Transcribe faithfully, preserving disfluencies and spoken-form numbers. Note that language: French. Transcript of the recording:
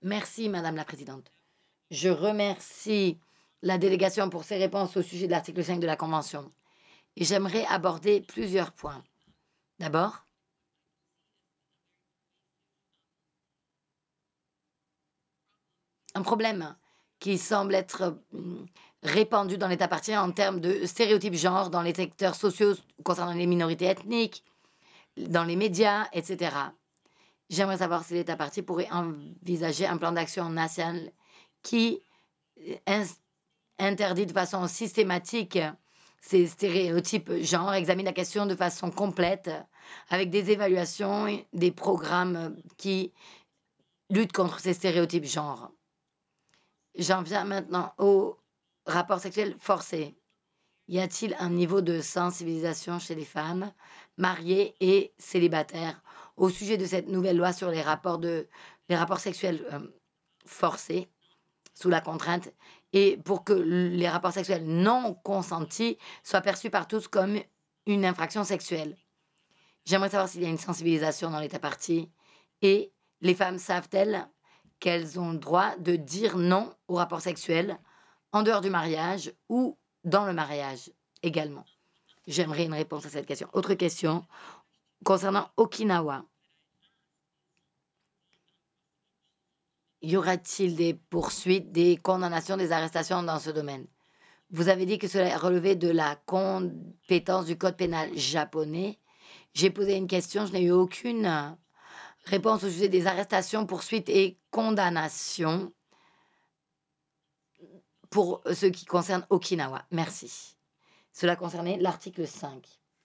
Merci, Madame la Présidente. Je remercie la délégation pour ses réponses au sujet de l'article cinq de la Convention et j'aimerais aborder plusieurs points. D'abord, un problème qui semble être mmh, répandu dans l'État partie en termes de stéréotypes genre dans les secteurs sociaux concernant les minorités ethniques, dans les médias, et cetera. J'aimerais savoir si l'État partie pourrait envisager un plan d'action national qui euh, ins interdit de façon systématique ces stéréotypes genre, examine la question de façon complète avec des évaluations et des programmes qui luttent contre ces stéréotypes genre. J'en viens maintenant au rapport sexuel forcé. Y a-t-il un niveau de sensibilisation chez les femmes mariées et célibataires au sujet de cette nouvelle loi sur les rapports de les rapports sexuels, hem, forcés sous la contrainte et pour que les rapports sexuels non consentis soient perçus par tous comme une infraction sexuelle? J'aimerais savoir s'il y a une sensibilisation dans l'État partie et les femmes savent-elles qu'elles ont le droit de dire non aux rapports sexuels en dehors du mariage ou dans le mariage également? J'aimerais une réponse à cette question. Autre question concernant Okinawa. Y aura-t-il des poursuites, des condamnations, des arrestations dans ce domaine? Vous avez dit que cela relevait de la compétence du code pénal japonais. J'ai posé une question, je n'ai eu aucune euh, réponse au sujet des arrestations, poursuites et condamnations pour ce qui concerne Okinawa. Merci. Cela concernait l'article cinq.